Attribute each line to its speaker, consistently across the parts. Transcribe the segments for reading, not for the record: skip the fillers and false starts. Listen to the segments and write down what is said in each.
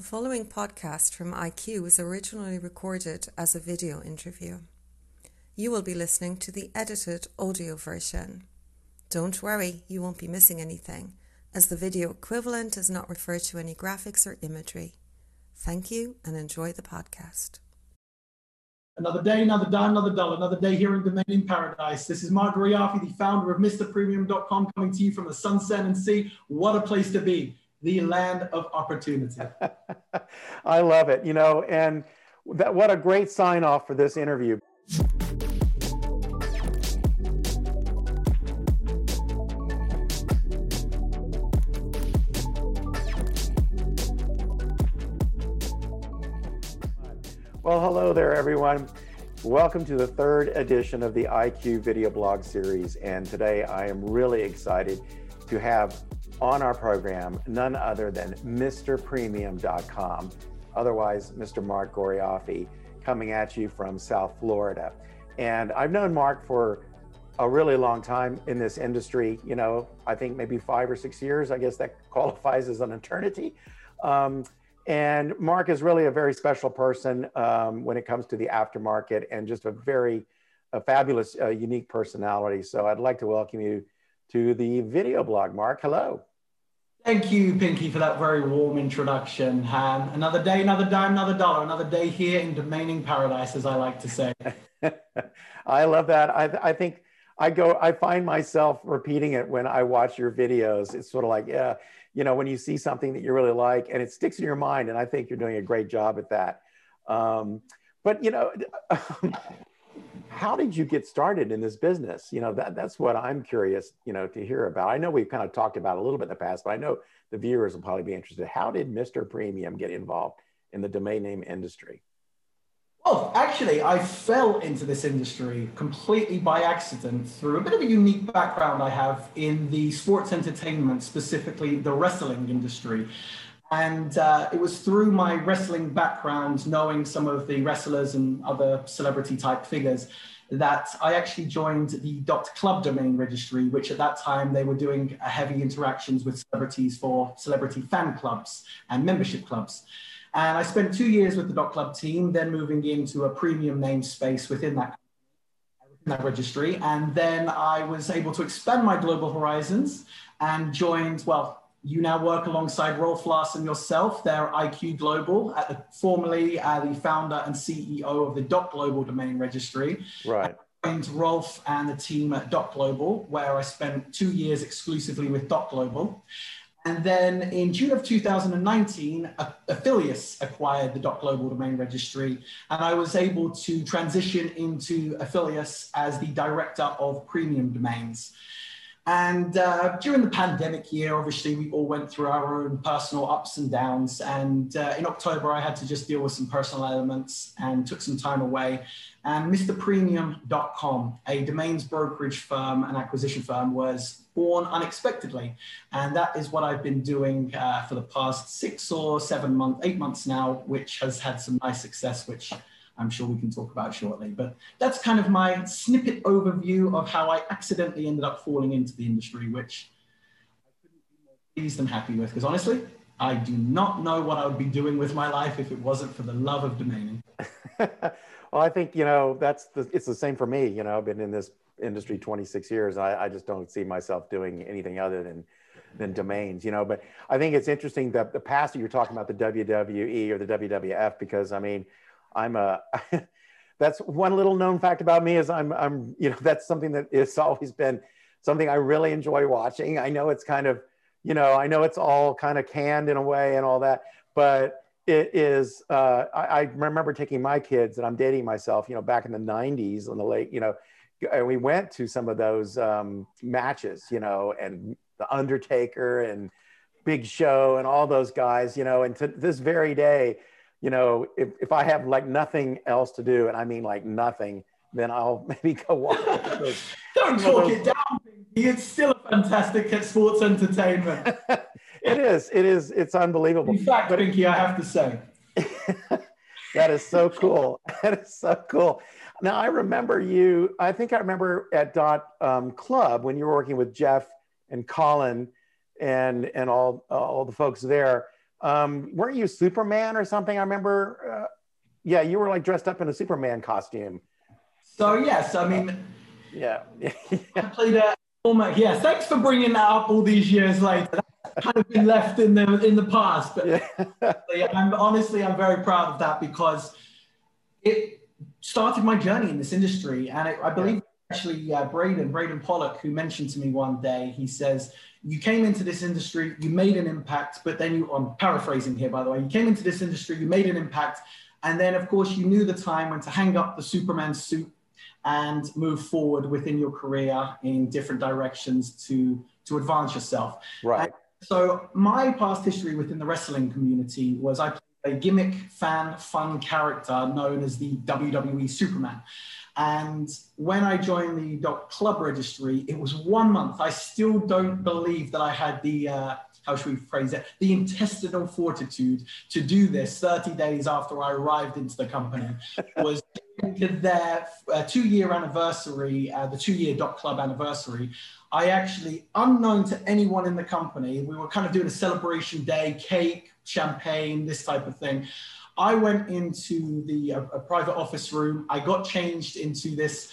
Speaker 1: following podcast from IQ was originally recorded as a video interview. You will be listening to the edited audio version. Don't worry, you won't be missing anything, as the video equivalent does not refer to any graphics or imagery. Thank you and enjoy the podcast.
Speaker 2: Another day, another dime, another dollar, another day here in Domain Paradise. This is Mark Goriafi, the founder of MrPremium.com, coming to you from the sunset and sea. What a place to be. The land of opportunity.
Speaker 3: I love it, and what a great sign off for this interview. Well, hello there, everyone. Welcome to the third edition of the IQ video blog series. And today I am really excited to have on our program none other than MrPremium.com, otherwise Mr. Mark Goriafi, coming at you from South Florida. And I've known Mark for a really long time in this industry, I think maybe 5 or 6 years. I guess that qualifies as an eternity. And Mark is really a very special person when it comes to the aftermarket, and just a fabulous, unique personality. So I'd like to welcome you to the video blog. Mark, hello.
Speaker 2: Thank you, Pinky, for that very warm introduction. Another day, another dime, another dollar, another day here in Domain Paradise, as I like to say.
Speaker 3: I love that. I think I find myself repeating it when I watch your videos. It's sort of like, when you see something that you really like and it sticks in your mind, and I think you're doing a great job at that. How did you get started in this business? That's what I'm curious, to hear about. I know we've kind of talked about it a little bit in the past, but I know the viewers will probably be interested. How did Mr. Premium get involved in the domain name industry?
Speaker 2: Well, actually, I fell into this industry completely by accident through a bit of a unique background I have in the sports entertainment, specifically the wrestling industry. And it was through my wrestling background, knowing some of the wrestlers and other celebrity type figures, that I actually joined the .club domain registry, which at that time they were doing heavy interactions with celebrities for celebrity fan clubs and membership clubs. And I spent 2 years with the .club team, then moving into a premium namespace within that registry. And then I was able to expand my global horizons and joined, you now work alongside Rolf Larsen yourself. They're IQ Global, formerly the founder and CEO of the .global domain registry.
Speaker 3: Right.
Speaker 2: I joined Rolf and the team at .global, where I spent 2 years exclusively with .global. And then in June of 2019, Affilius acquired the .global domain registry, and I was able to transition into Affilius as the director of premium domains. And during the pandemic year, obviously, we all went through our own personal ups and downs. And in October, I had to just deal with some personal elements and took some time away. And MrPremium.com, a domains brokerage firm and acquisition firm, was born unexpectedly. And that is what I've been doing for the past 6 or 7 months, 8 months now, which has had some nice success, which I'm sure we can talk about shortly. But that's kind of my snippet overview of how I accidentally ended up falling into the industry, which I couldn't be more pleased and happy with, because honestly, I do not know what I would be doing with my life if it wasn't for the love of domaining.
Speaker 3: Well, I think, it's the same for me. I've been in this industry 26 years. I just don't see myself doing anything other than domains, but I think it's interesting that the past that you're talking about, the WWE or the WWF, because that's one little known fact about me is I'm that's something that has always been something I really enjoy watching. I know it's kind of, I know it's all kind of canned in a way and all that, but it is, I remember taking my kids, and I'm dating myself, back in the 90s in the late, and we went to some of those matches, and The Undertaker and Big Show and all those guys, and to this very day, if I have like nothing else to do, and I mean like nothing, then I'll maybe go watch those.
Speaker 2: Don't talk it down, Pinky. It's still a fantastic sports entertainment.
Speaker 3: It is. It's unbelievable.
Speaker 2: In fact, Pinky, I have to say.
Speaker 3: That is so cool. That is so cool. Now, I remember I think I remember at Club when you were working with Jeff and Colin and all the folks there. Weren't you Superman or something? I remember. Yeah, you were like dressed up in a Superman costume.
Speaker 2: So yes, I mean,
Speaker 3: yeah.
Speaker 2: I played a former. Yeah, thanks for bringing that up all these years later. That's kind of been left in the past, but yeah, I'm very proud of that because it started my journey in this industry, and I believe actually Braden Pollock, who mentioned to me one day, he says, you came into this industry, you made an impact, but then I'm paraphrasing here, by the way, you came into this industry, you made an impact, and then of course you knew the time when to hang up the Superman suit and move forward within your career in different directions to advance yourself.
Speaker 3: Right.
Speaker 2: And so my past history within the wrestling community was I played a gimmick fan fun character known as the WWE Superman. And when I joined the Doc Club registry, it was 1 month. I still don't believe that I had the, how should we phrase it, the intestinal fortitude to do this 30 days after I arrived into the company. Was their 2-year anniversary, the 2-year Doc Club anniversary. I actually, unknown to anyone in the company, we were kind of doing a celebration day, cake, champagne, this type of thing. I went into a private office room. I got changed into this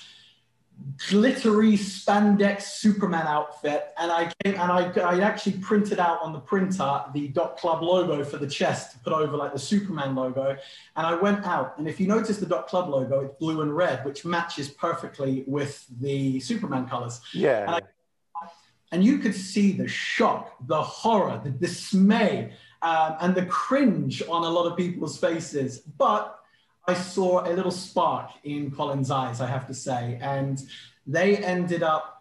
Speaker 2: glittery spandex Superman outfit, and I actually printed out on the printer the Doc Club logo for the chest to put over like the Superman logo. And I went out, and if you notice the Doc Club logo, it's blue and red, which matches perfectly with the Superman colors.
Speaker 3: Yeah.
Speaker 2: And you could see the shock, the horror, the dismay, and the cringe on a lot of people's faces. But I saw a little spark in Colin's eyes, I have to say. And they ended up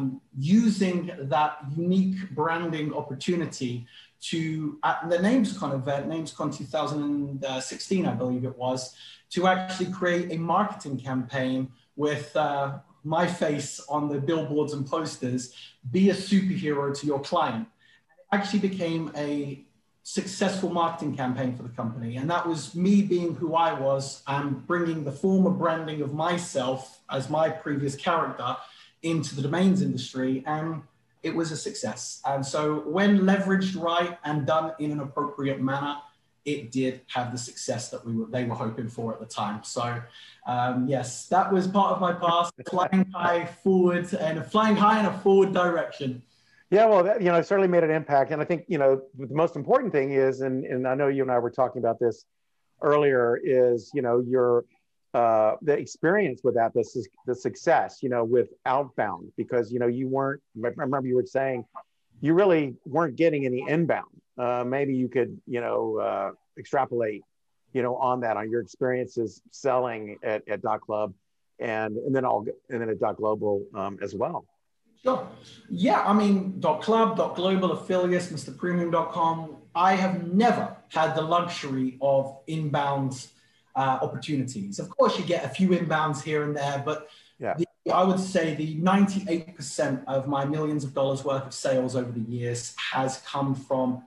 Speaker 2: using that unique branding opportunity to, at the NamesCon event, NamesCon 2016, I believe it was, to actually create a marketing campaign with my face on the billboards and posters, be a superhero to your client. It actually became a successful marketing campaign for the company. And that was me being who I was and bringing the former branding of myself as my previous character into the domains industry. And it was a success. And so when leveraged right and done in an appropriate manner, it did have the success that they were hoping for at the time. So yes, that was part of my past, flying high forward and flying high in a forward direction.
Speaker 3: Yeah, well, that, it certainly made an impact. And I think, the most important thing is, and I know you and I were talking about this earlier, is, your, the experience with that, the success, with outbound, because, you weren't, I remember you were saying, you really weren't getting any inbound. Maybe you could, extrapolate, on that, on your experiences selling at Doc Club and then at Doc Global as well.
Speaker 2: Sure. Yeah, I mean, Doc Club, Doc Global, Affiliates, MrPremium.com, I have never had the luxury of inbound opportunities. Of course, you get a few inbounds here and there, but I would say the 98% of my millions of dollars worth of sales over the years has come from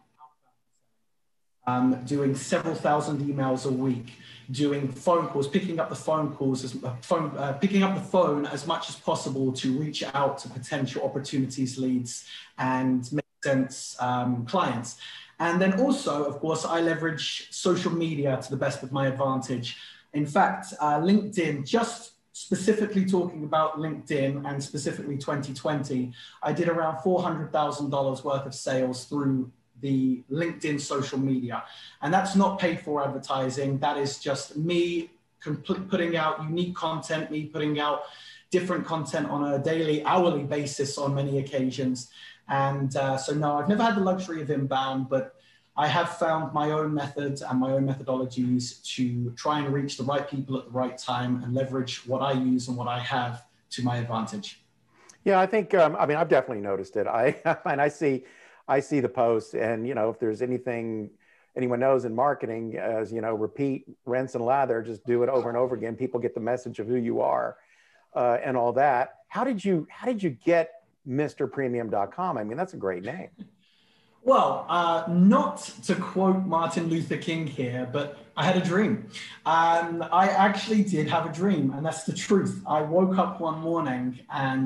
Speaker 2: doing several thousand emails a week, doing phone calls, picking up the phone as much as possible to reach out to potential opportunities, leads, and make sense clients. And then also, of course, I leverage social media to the best of my advantage. In fact, LinkedIn, just specifically talking about LinkedIn and specifically 2020, I did around $400,000 worth of sales through the LinkedIn social media. And that's not paid for advertising. That is just me putting out unique content, me putting out different content on a daily, hourly basis on many occasions. And so no, I've never had the luxury of inbound, but I have found my own methods and my own methodologies to try and reach the right people at the right time and leverage what I use and what I have to my advantage.
Speaker 3: Yeah, I think, I've definitely noticed it. I see the posts, and, if there's anything anyone knows in marketing, as, repeat, rinse and lather, just do it over and over again. People get the message of who you are and all that. How did you get MrPremium.com? I mean, that's a great name.
Speaker 2: Well, not to quote Martin Luther King here, but I had a dream. I actually did have a dream, and that's the truth. I woke up one morning and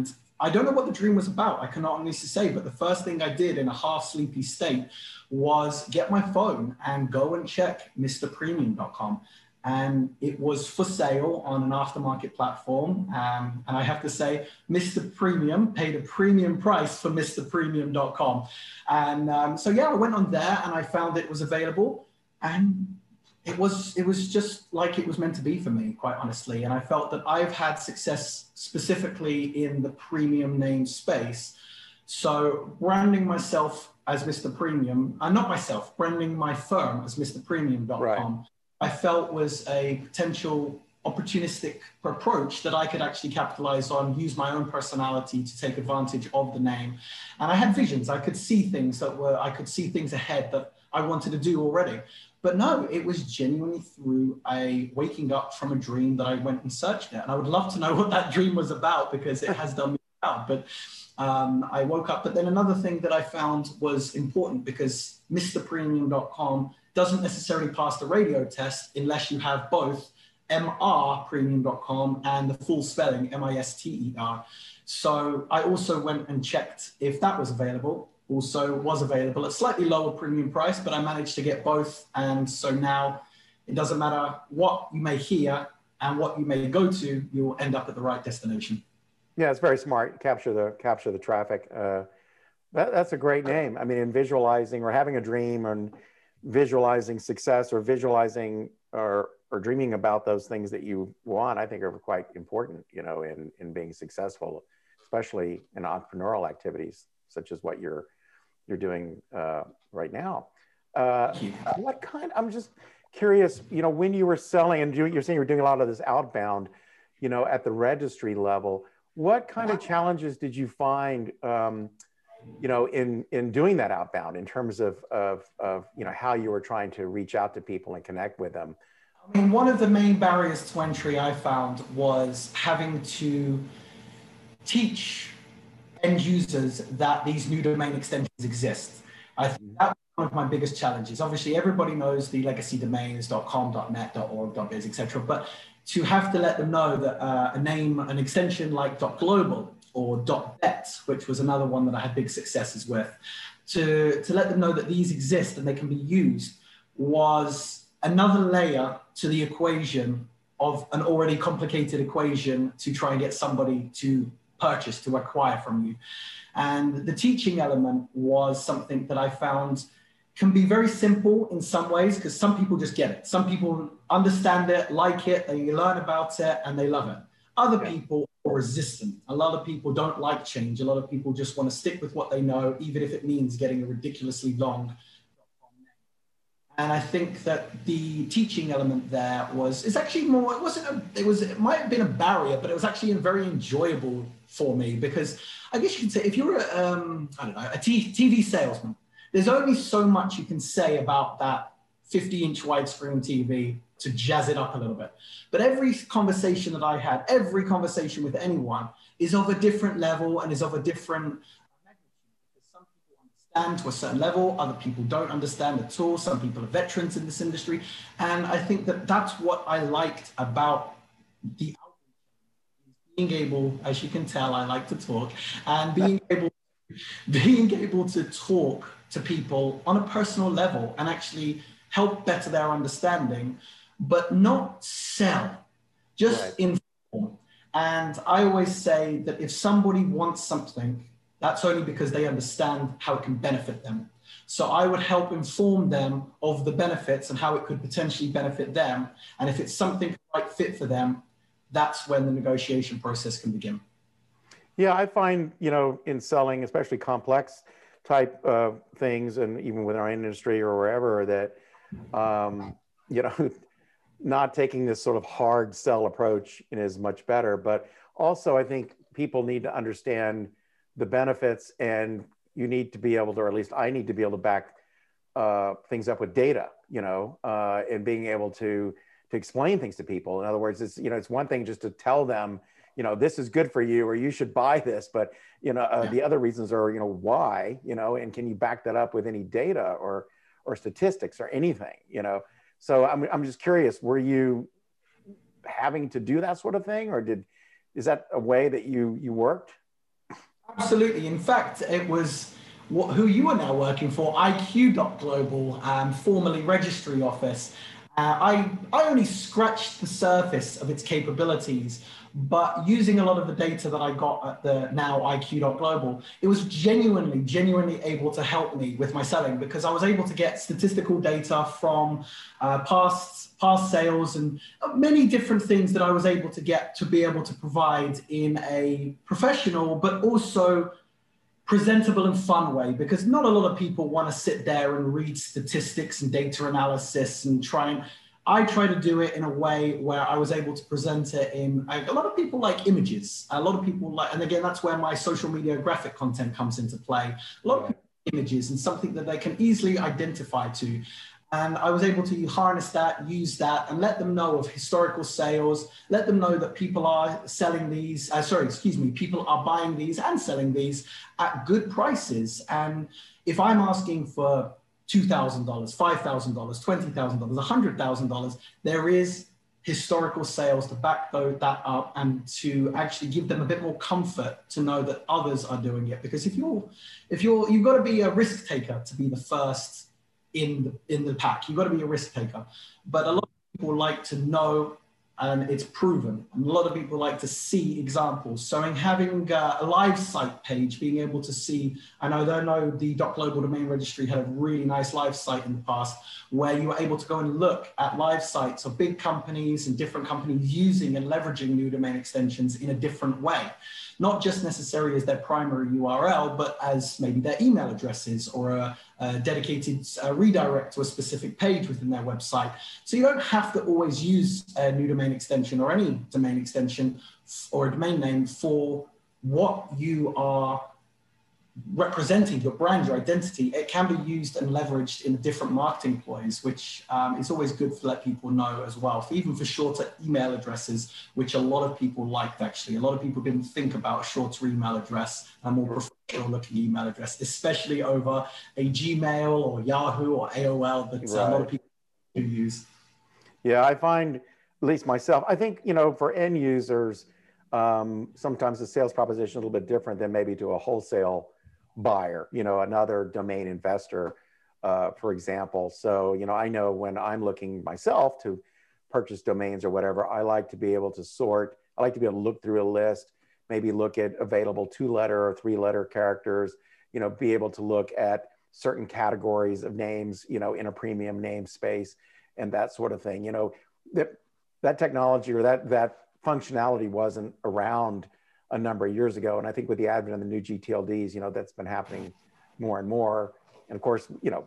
Speaker 2: I don't know what the dream was about. I cannot honestly say, but the first thing I did in a half sleepy state was get my phone and go and check mrpremium.com. And it was for sale on an aftermarket platform. And I have to say, Mr. Premium paid a premium price for mrpremium.com. And so, yeah, I went on there and I found it was available. And it was just like it was meant to be for me, quite honestly. And I felt that I've had success specifically in the premium name space. So branding myself as Mr. Premium, not myself, branding my firm as mrpremium.com, right, I felt was a potential opportunistic approach that I could actually capitalize on, use my own personality to take advantage of the name. And I had visions. I could see things I could see things ahead that I wanted to do already. But no, it was genuinely through waking up from a dream that I went and searched it. And I would love to know what that dream was about, because it has done me proud. But I woke up. But then another thing that I found was important, because mrpremium.com doesn't necessarily pass the radio test unless you have both mrpremium.com and the full spelling, MISTER. So I also went and checked if that was available. Also was available at slightly lower premium price, but I managed to get both. And so now it doesn't matter what you may hear and what you may go to, you'll end up at the right destination.
Speaker 3: Yeah, it's very smart. Capture the traffic. That's a great name. I mean, in visualizing or having a dream and visualizing success, or visualizing or dreaming about those things that you want, I think are quite important, you know, in being successful, especially in entrepreneurial activities such as what you're doing right now. I'm just curious, you know, when you were selling, and you're saying you're doing a lot of this outbound, you know, at the registry level, what kind of challenges did you find, you know, in doing that outbound, in terms of you know, how you were trying to reach out to people and connect with them?
Speaker 2: I mean, one of the main barriers to entry I found was having to teach end users that these new domain extensions exist. I think that was one of my biggest challenges. Obviously, everybody knows the legacy domains .com, .net, .org, .biz, etc. But to have to let them know that an extension like .global or .bet, which was another one that I had big successes with, to let them know that these exist and they can be used, was another layer to the equation of an already complicated equation to try and get somebody to purchase, to acquire from you. And the teaching element was something that I found can be very simple in some ways, because some people just get it. Some people understand it, like it, they learn about it, and they love it. Other people are resistant. A lot of people don't like change. A lot of people just want to stick with what they know, even if it means getting a ridiculously long. And I think that the teaching element there it's actually more, it might have been a barrier, but it was actually very enjoyable for me, because I guess you could say if you're a TV salesman, there's only so much you can say about that 50-inch widescreen TV to jazz it up a little bit. But every conversation that I had, every conversation with anyone is of a different level and is of a different some people understand to a certain level, other people don't understand at all. Some people are veterans in this industry. And I think that that's what I liked about the outreach, being able, as you can tell, I like to talk, and being able to talk to people on a personal level and actually help better their understanding, but not sell, just inform. And I always say that if somebody wants something, that's only because they understand how it can benefit them. So I would help inform them of the benefits and how it could potentially benefit them. And if it's something right fit for them, that's when the negotiation process can begin.
Speaker 3: Yeah, I find, you know, in selling, especially complex type of things, and even within our industry or wherever, that, you know, not taking this sort of hard sell approach is much better. But also, I think people need to understand the benefits, and you need to be able to, or at least I need to be able to back things up with data, you know, and being able to explain things to people. In other words, it's, you know, it's one thing just to tell them, you know, this is good for you, or you should buy this, but, you know, the other reasons are, you know, why, you know, and can you back that up with any data or statistics or anything, you know? So I'm just curious, were you having to do that sort of thing, or is that a way that you worked?
Speaker 2: Absolutely. In fact, it was who you are now working for, IQ.global, formerly Registry Office. I only scratched the surface of its capabilities, but using a lot of the data that I got at the now IQ.global, it was genuinely able to help me with my selling because I was able to get statistical data from past sales and many different things that I was able to get to be able to provide in a professional, but also presentable and fun way, because not a lot of people want to sit there and read statistics and data analysis and I try to do it in a way where I was able to present it in, a lot of people like images. A lot of people like, and again, that's where my social media graphic content comes into play. A lot of people like images and something that they can easily identify to. And I was able to harness that, use that, and let them know of historical sales, let them know that people are selling these, people are buying these and selling these at good prices. And if I'm asking for $2,000, $5,000, $20,000, $100,000, there is historical sales to back that up and to actually give them a bit more comfort to know that others are doing it. Because you've got to be a risk taker to be the first in the pack. You've got to be a risk taker. But a lot of people like to know, and it's proven. And a lot of people like to see examples. So in having a live site page, being able to see, I know the .global domain registry had a really nice live site in the past where you were able to go and look at live sites of big companies and different companies using and leveraging new domain extensions in a different way. Not just necessarily as their primary URL, but as maybe their email addresses or a dedicated redirect to a specific page within their website. So you don't have to always use a new domain extension or any domain extension or a domain name for what you are representing, your brand, your identity. It can be used and leveraged in different marketing ploys, which is always good to let people know as well, even for shorter email addresses, which a lot of people liked actually. A lot of people didn't think about a shorter email address, a more professional looking email address, especially over a Gmail or Yahoo or AOL that a lot of people do use.
Speaker 3: Yeah, I find, at least myself, I think, for end users, sometimes the sales proposition is a little bit different than maybe to a wholesale buyer, another domain investor, for example. So, I know when I'm looking myself to purchase domains or whatever, I like to be able to sort. I like to be able to look through a list, maybe look at available 2-letter or 3-letter characters, be able to look at certain categories of names, in a premium namespace and that sort of thing. That technology or that functionality wasn't around a number of years ago. And I think with the advent of the new GTLDs, that's been happening more and more. And of course,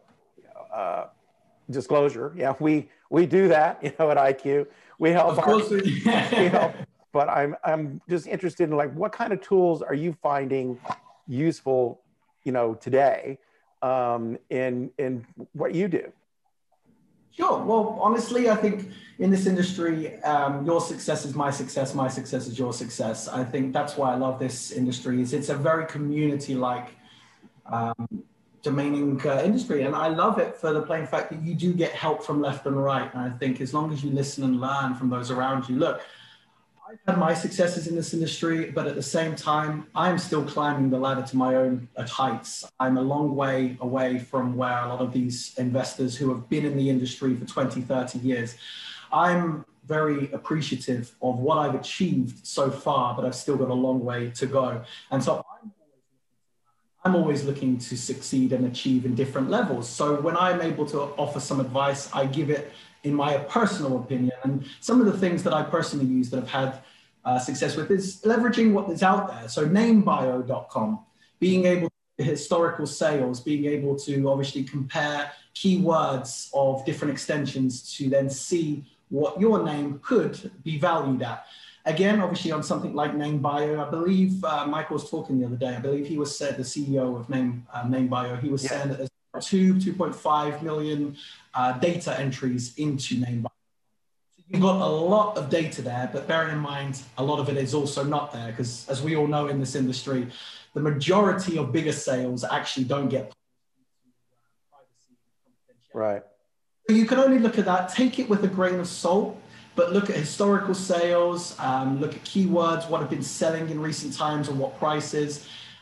Speaker 3: disclosure. Yeah, we do that, at IQ. We help.
Speaker 2: Of course
Speaker 3: we help. But I'm just interested in what kind of tools are you finding useful, today, in what you do?
Speaker 2: Sure. Well, honestly, I think in this industry, your success is my success is your success. I think that's why I love this industry. It's a very community-like domaining industry. And I love it for the plain fact that you do get help from left and right. And I think as long as you listen and learn from those around you, look, I've had my successes in this industry, but at the same time, I'm still climbing the ladder to my own heights. I'm a long way away from where a lot of these investors who have been in the industry for 20, 30 years. I'm very appreciative of what I've achieved so far, but I've still got a long way to go. And so I'm always looking to succeed and achieve in different levels. So when I'm able to offer some advice, I give it in my personal opinion. And some of the things that I personally use that I've had success with is leveraging what is out there. So namebio.com, being able to historical sales, being able to obviously compare keywords of different extensions to then see what your name could be valued at. Again, obviously on something like NameBio, I believe Michael was talking the other day, I believe he was the CEO of NameBio, he was saying that there's 2.5 million data entries into NameBio. So you've got a lot of data there, but bearing in mind, a lot of it is also not there because as we all know in this industry, the majority of bigger sales actually don't get privacy and confidentiality.
Speaker 3: Right.
Speaker 2: So you can only look at that, take it with a grain of salt, but look at historical sales, look at keywords, what have been selling in recent times and what prices.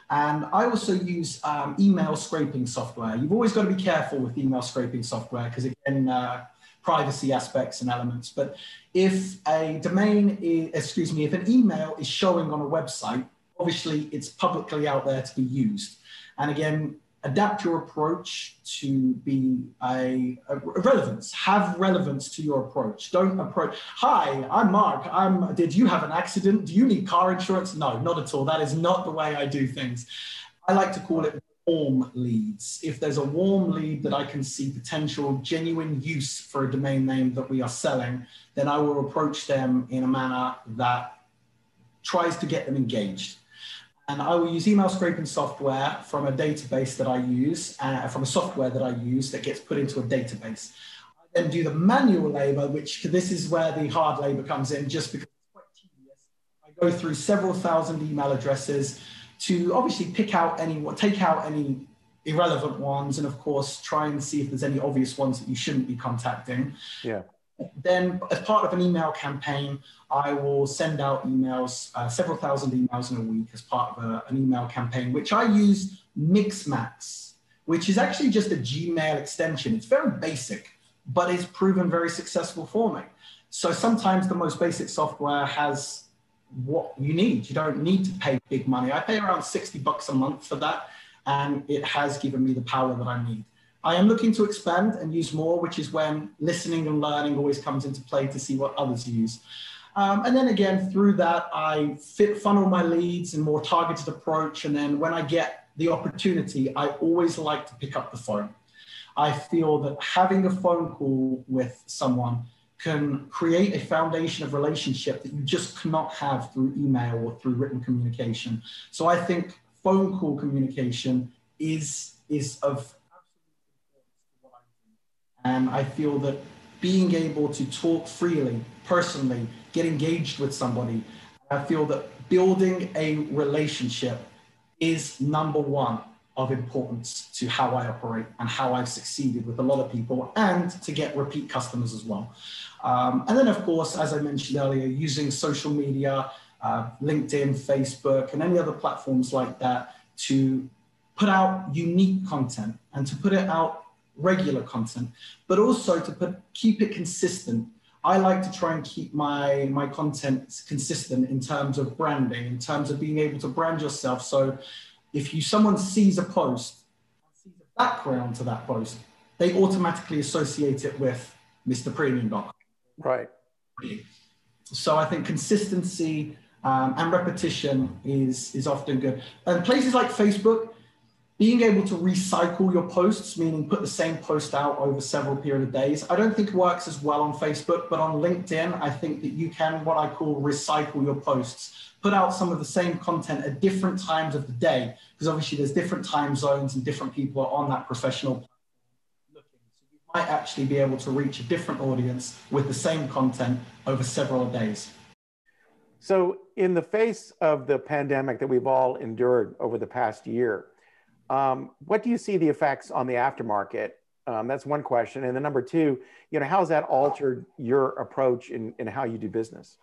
Speaker 2: And I also use email scraping software. You've always got to be careful with email scraping software because, again, privacy aspects and elements. But if a domain is, if an email is showing on a website, obviously it's publicly out there to be used. And again, adapt your approach to be a relevance, have relevance to your approach. Don't approach, hi, I'm Mark. Did you have an accident? Do you need car insurance? No, not at all. That is not the way I do things. I like to call it warm leads. If there's a warm lead that I can see potential genuine use for a domain name that we are selling, then I will approach them in a manner that tries to get them engaged. And I will use email scraping software from a database that I use, from a software that I use that gets put into a database. I then do the manual labor, which this is where the hard labor comes in, just because it's quite tedious. I go through several thousand email addresses to obviously take out any irrelevant ones, and of course, try and see if there's any obvious ones that you shouldn't be contacting.
Speaker 3: Yeah.
Speaker 2: Then, as part of an email campaign, I will send out emails, several thousand emails in a week as part of an email campaign, which I use Mixmax, which is actually just a Gmail extension. It's very basic, but it's proven very successful for me. So sometimes the most basic software has what you need. You don't need to pay big money. I pay around $60 a month for that, and it has given me the power that I need. I am looking to expand and use more, which is when listening and learning always comes into play to see what others use. And then again, through that, I funnel my leads in more targeted approach. And then when I get the opportunity, I always like to pick up the phone. I feel that having a phone call with someone can create a foundation of relationship that you just cannot have through email or through written communication. So I think phone call communication is of and I feel that being able to talk freely, personally, get engaged with somebody, I feel that building a relationship is number one of importance to how I operate and how I've succeeded with a lot of people, and to get repeat customers as well. And then, of course, as I mentioned earlier, using social media, LinkedIn, Facebook, and any other platforms like that to put out unique content and to put it out regular content, but also to keep it consistent. I like to try and keep my content consistent in terms of branding, in terms of being able to brand yourself. So if someone sees a post, sees a background to that post, they automatically associate it with MrPremium.com.
Speaker 3: Right.
Speaker 2: So I think consistency and repetition is often good. And places like Facebook, being able to recycle your posts, meaning put the same post out over several period of days, I don't think works as well on Facebook, but on LinkedIn, I think that you can, what I call, recycle your posts. Put out some of the same content at different times of the day, because obviously there's different time zones and different people are on that professional platform looking. So you might actually be able to reach a different audience with the same content over several days.
Speaker 3: So in the face of the pandemic that we've all endured over the past year, what do you see the effects on the aftermarket? That's one question. And then number two, how has that altered your approach in how you do business?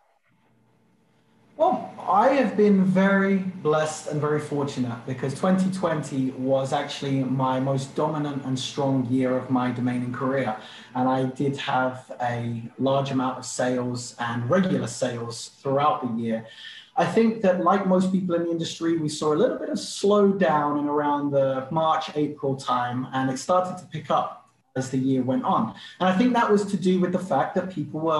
Speaker 2: Well, I have been very blessed and very fortunate because 2020 was actually my most dominant and strong year of my domaining career. And I did have a large amount of sales and regular sales throughout the year. I think that, like most people in the industry, we saw a little bit of slowdown in around the March, April time, and it started to pick up as the year went on. And I think that was to do with the fact that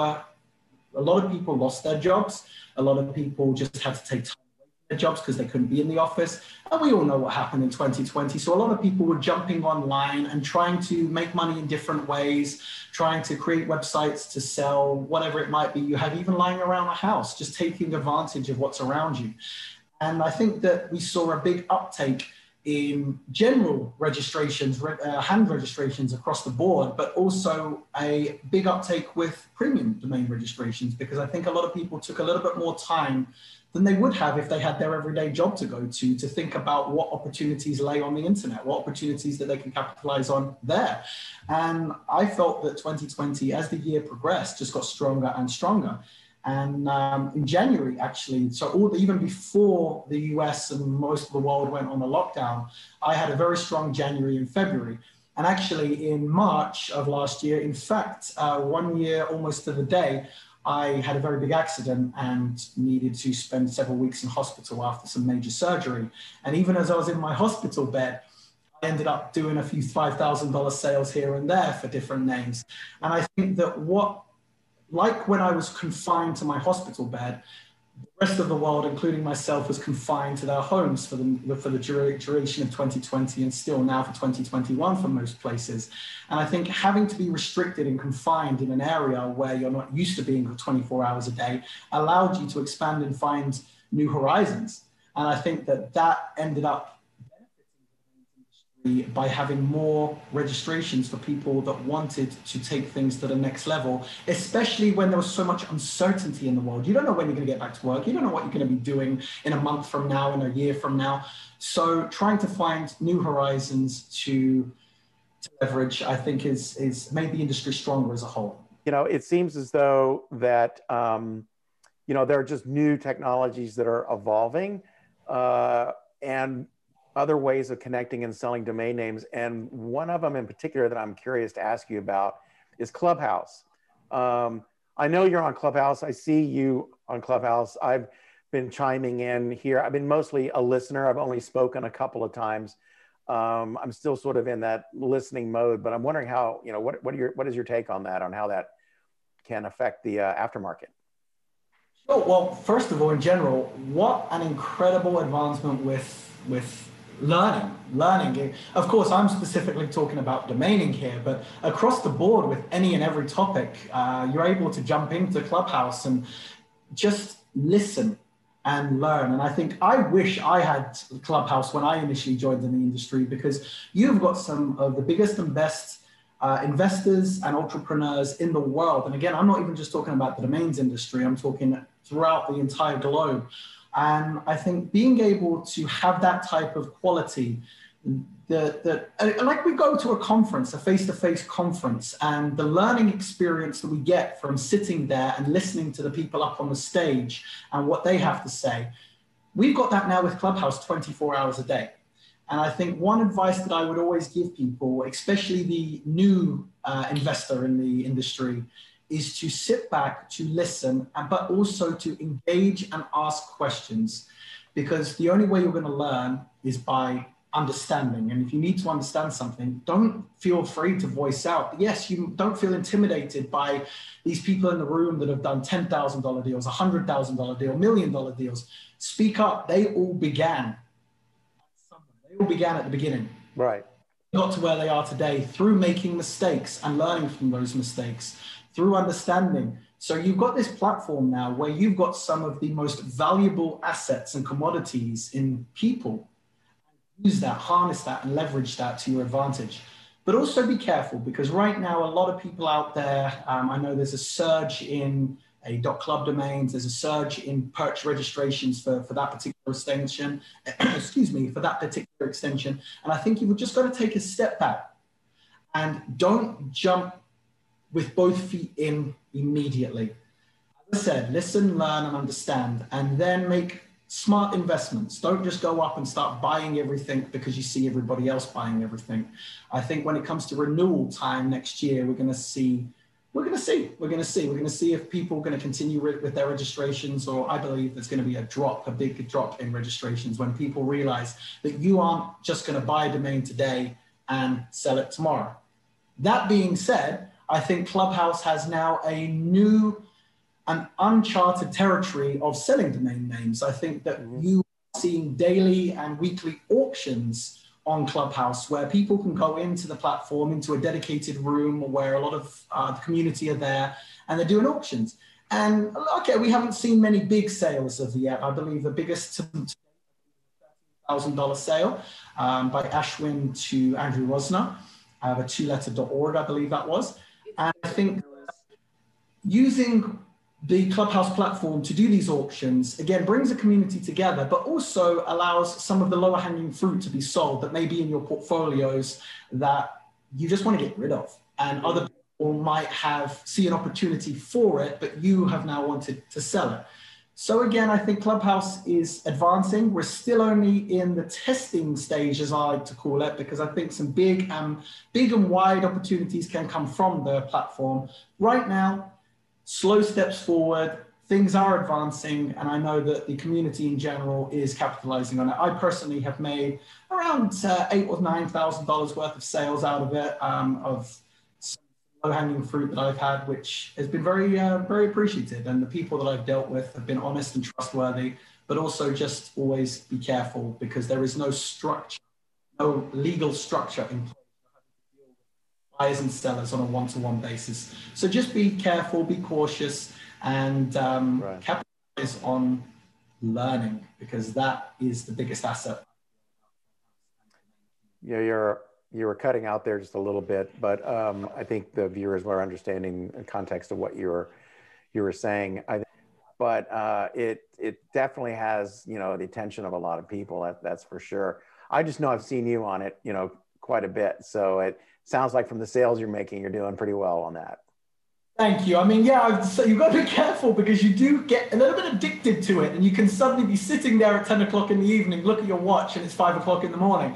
Speaker 2: a lot of people lost their jobs. A lot of people just had to take time away from their jobs because they couldn't be in the office. And we all know what happened in 2020. So a lot of people were jumping online and trying to make money in different ways, trying to create websites to sell whatever it might be you have, even lying around the house, just taking advantage of what's around you. And I think that we saw a big uptake in general registrations, hand registrations across the board, but also a big uptake with premium domain registrations, because I think a lot of people took a little bit more time than they would have if they had their everyday job to go to think about what opportunities lay on the internet, what opportunities that they can capitalize on there. And I felt that 2020, as the year progressed, just got stronger and stronger. And in January, actually, so even before the US and most of the world went on a lockdown, I had a very strong January and February. And actually in March of last year, in fact, 1 year almost to the day, I had a very big accident and needed to spend several weeks in hospital after some major surgery. And even as I was in my hospital bed, I ended up doing a few $5,000 sales here and there for different names. And I think that like when I was confined to my hospital bed, the rest of the world, including myself, was confined to their homes for the duration of 2020 and still now for 2021 for most places. And I think having to be restricted and confined in an area where you're not used to being for 24 hours a day allowed you to expand and find new horizons. And I think that ended up by having more registrations for people that wanted to take things to the next level, especially when there was so much uncertainty in the world. You don't know when you're going to get back to work. You don't know what you're going to be doing in a month from now, in a year from now. So trying to find new horizons to leverage, I think, is made the industry stronger as a whole.
Speaker 3: You know, it seems as though that, you know, there are just new technologies that are evolving and other ways of connecting and selling domain names. And one of them in particular that I'm curious to ask you about is Clubhouse. I know you're on Clubhouse. I see you on Clubhouse. I've been chiming in here. I've been mostly a listener. I've only spoken a couple of times. I'm still sort of in that listening mode, but I'm wondering how, you know, what is your take on that, on how that can affect the aftermarket?
Speaker 2: Oh, well, first of all, in general, what an incredible advancement with learning. Of course, I'm specifically talking about domaining here, but across the board with any and every topic, you're able to jump into Clubhouse and just listen and learn. And I think I wish I had Clubhouse when I initially joined in the industry, because you've got some of the biggest and best investors and entrepreneurs in the world. And again, I'm not even just talking about the domains industry, I'm talking throughout the entire globe. And I think being able to have that type of quality, like we go to a conference, a face-to-face conference, and the learning experience that we get from sitting there and listening to the people up on the stage and what they have to say, we've got that now with Clubhouse 24 hours a day. And I think one advice that I would always give people, especially the new investor in the industry, is to sit back, to listen, but also to engage and ask questions, because the only way you're going to learn is by understanding. And if you need to understand something, don't feel afraid to voice out. Yes, you don't feel intimidated by these people in the room that have done $10,000 deals, $100,000 deal, $1 million deals. Speak up. They all began. They all began at the beginning.
Speaker 3: Right.
Speaker 2: Got to where they are today through making mistakes and learning from those mistakes, through understanding. So you've got this platform now where you've got some of the most valuable assets and commodities in people. Use that, harness that, and leverage that to your advantage. But also be careful, because right now, a lot of people out there, I know there's a surge in .club domains, there's a surge in perch registrations for that particular extension, excuse me, for that particular extension. And I think you've just got to take a step back and don't jump with both feet in immediately. As I said, listen, learn, and understand, and then make smart investments. Don't just go up and start buying everything because you see everybody else buying everything. I think when it comes to renewal time next year, we're going to see if people are going to continue with their registrations, or I believe there's going to be a big drop in registrations when people realize that you aren't just going to buy a domain today and sell it tomorrow. That being said, I think Clubhouse has now a new and uncharted territory of selling domain names. I think that you are seeing daily and weekly auctions on Clubhouse where people can go into the platform, into a dedicated room where a lot of the community are there, and they're doing auctions. And okay, we haven't seen many big sales of yet. I believe the biggest $13,000 sale by Ashwin to Andrew Rosner, a twoletter.org, I believe that was. And I think using the Clubhouse platform to do these auctions, again, brings a community together, but also allows some of the lower hanging fruit to be sold that may be in your portfolios that you just want to get rid of. And other people or might see an opportunity for it, but you have now wanted to sell it. So again, I think Clubhouse is advancing. We're still only in the testing stage, as I like to call it, because I think some big and wide opportunities can come from the platform. Right now, slow steps forward, things are advancing, and I know that the community in general is capitalizing on it. I personally have made around $8,000 or $9,000 worth of sales out of it, of low-hanging fruit that I've had, which has been very, very appreciated. And the people that I've dealt with have been honest and trustworthy, but also just always be careful, because there is no structure, no legal structure in place for having to deal with buyers and sellers on a one-to-one basis. So just be careful, be cautious, and capitalize on learning, because that is the biggest asset.
Speaker 3: Yeah, you were cutting out there just a little bit, but I think the viewers were understanding the context of what you were saying. But it definitely has, you know, the attention of a lot of people. That's for sure. I just know I've seen you on it, you know, quite a bit. So it sounds like from the sales you're making, you're doing pretty well on that.
Speaker 2: Thank you. I mean, yeah, so you've got to be careful, because you do get a little bit addicted to it, and you can suddenly be sitting there at 10 o'clock in the evening, look at your watch, and it's 5 o'clock in the morning.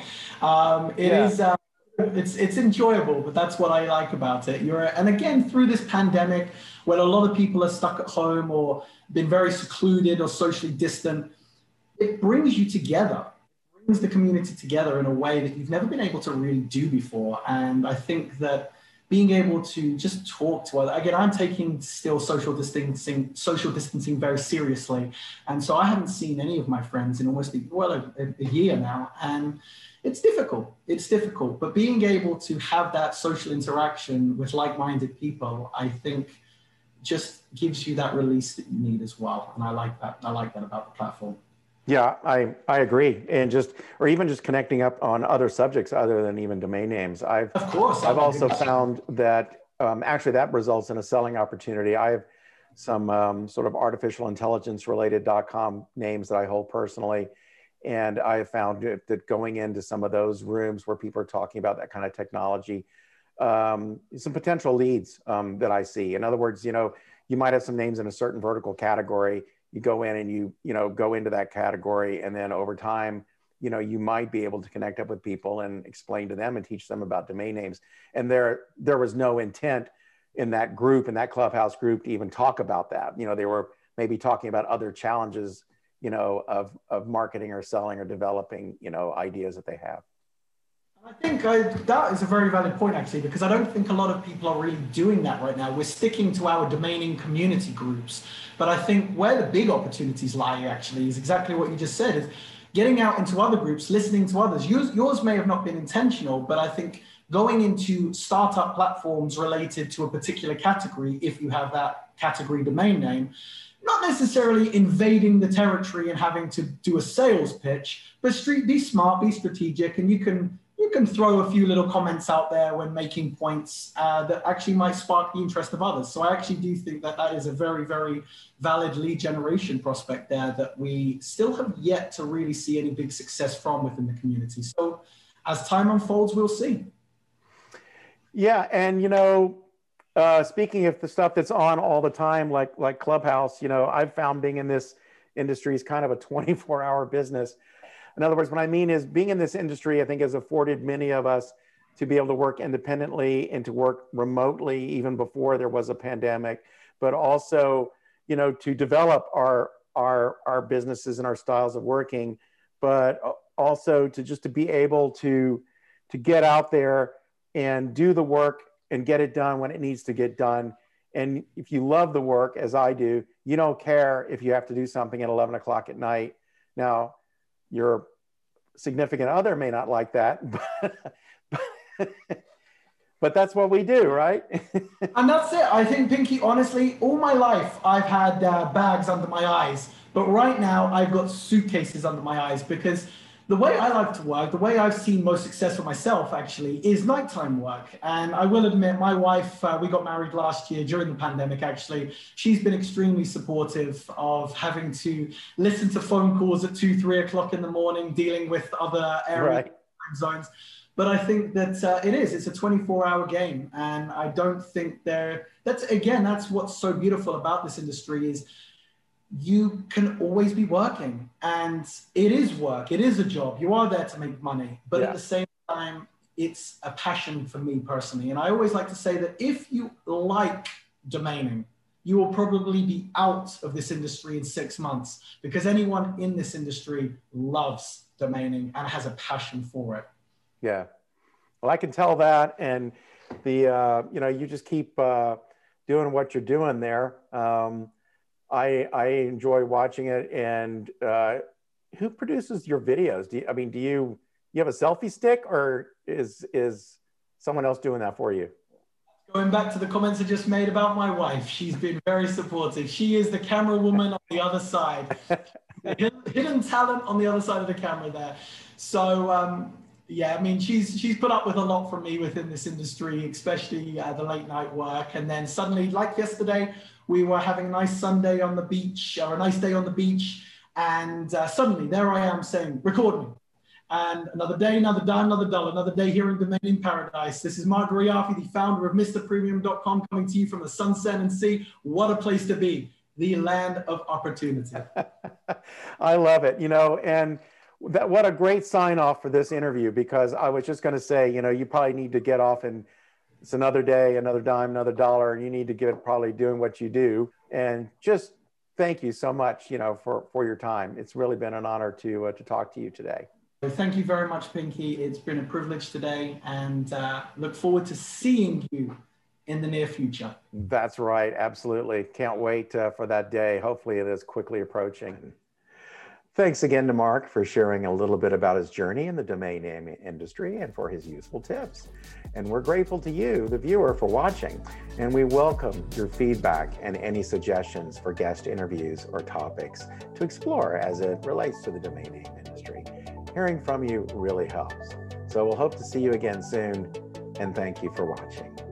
Speaker 2: It's enjoyable, but that's what I like about it. And again, through this pandemic, when a lot of people are stuck at home or been very secluded or socially distant, it brings you together. It brings the community together in a way that you've never been able to really do before. And I think that being able to just talk to others, again, I'm taking still social distancing very seriously. And so I haven't seen any of my friends in almost a year now. And it's difficult, but being able to have that social interaction with like-minded people, I think just gives you that release that you need as well. And I like that about the platform.
Speaker 3: Yeah, I agree. And or even just connecting up on other subjects other than even domain names. I've also found that actually that results in a selling opportunity. I have some sort of artificial intelligence related .com names that I hold personally. And I have found that going into some of those rooms where people are talking about that kind of technology, some potential leads that I see. In other words, you know, you might have some names in a certain vertical category. You go in and you go into that category, and then over time, you know, you might be able to connect up with people and explain to them and teach them about domain names. And there was no intent in that group, in that Clubhouse group, to even talk about that. You know, they were maybe talking about other challenges, you know, of marketing or selling or developing, you know, ideas that they have.
Speaker 2: I think that is a very valid point, actually, because I don't think a lot of people are really doing that right now. We're sticking to our domaining community groups. But I think where the big opportunities lie, actually, is exactly what you just said, is getting out into other groups, listening to others. Yours may have not been intentional, but I think going into startup platforms related to a particular category, if you have that category domain name, not necessarily invading the territory and having to do a sales pitch, but be smart, be strategic, and you can throw a few little comments out there when making points that actually might spark the interest of others. So I actually do think that is a very, very valid lead generation prospect there that we still have yet to really see any big success from within the community. So as time unfolds, we'll see.
Speaker 3: Yeah, and you know, speaking of the stuff that's on all the time, like Clubhouse, you know, I've found being in this industry is kind of a 24-hour business. In other words, what I mean is being in this industry, I think, has afforded many of us to be able to work independently and to work remotely even before there was a pandemic, but also, you know, to develop our businesses and our styles of working, but also to be able to get out there and do the work and get it done when it needs to get done. And if you love the work, as I do, you don't care if you have to do something at 11 o'clock at night. Now, your significant other may not like that, but that's what we do, right?
Speaker 2: And that's it. I think, Pinky, honestly, all my life I've had bags under my eyes, but right now I've got suitcases under my eyes, because the way I like to work, the way I've seen most success for myself actually, is nighttime work. And I will admit, my wife, we got married last year during the pandemic, actually. She's been extremely supportive of having to listen to phone calls at 2, 3 o'clock in the morning, dealing with other area time zones. But I think that it's a 24-hour game. And I don't think that's what's so beautiful about this industry is you can always be working, and it is work. It is a job. You are there to make money, but at the same time, it's a passion for me personally. And I always like to say that if you like domaining, you will probably be out of this industry in 6 months, because anyone in this industry loves domaining and has a passion for it.
Speaker 3: Yeah, well, I can tell that. And you just keep doing what you're doing there. I enjoy watching it. And who produces your videos? Do you have a selfie stick, or is someone else doing that for you?
Speaker 2: Going back to the comments I just made about my wife, she's been very supportive. She is the camera woman on the other side, hidden talent on the other side of the camera there. So she's put up with a lot from me within this industry, especially the late night work. And then suddenly, like yesterday, we were having a nice Sunday on the beach, or a nice day on the beach. And suddenly there I am saying, record me. And another day, another dime, another dollar, another day here in Domaining Paradise. This is Mark Riafi, the founder of MrPremium.com, coming to you from the sunset and sea. What a place to be, the land of opportunity.
Speaker 3: I love it, and what a great sign off for this interview, because I was just going to say, you probably need to get off, and it's another day, another dime, another dollar, and you need to get probably doing what you do. And just thank you so much, for your time. It's really been an honor to talk to you today.
Speaker 2: Thank you very much, Pinky. It's been a privilege today, and look forward to seeing you in the near future.
Speaker 3: That's right. Absolutely. Can't wait for that day. Hopefully it is quickly approaching. Thanks again to Mark for sharing a little bit about his journey in the domain name industry and for his useful tips. And we're grateful to you, the viewer, for watching. And we welcome your feedback and any suggestions for guest interviews or topics to explore as it relates to the domain name industry. Hearing from you really helps. So we'll hope to see you again soon, and thank you for watching.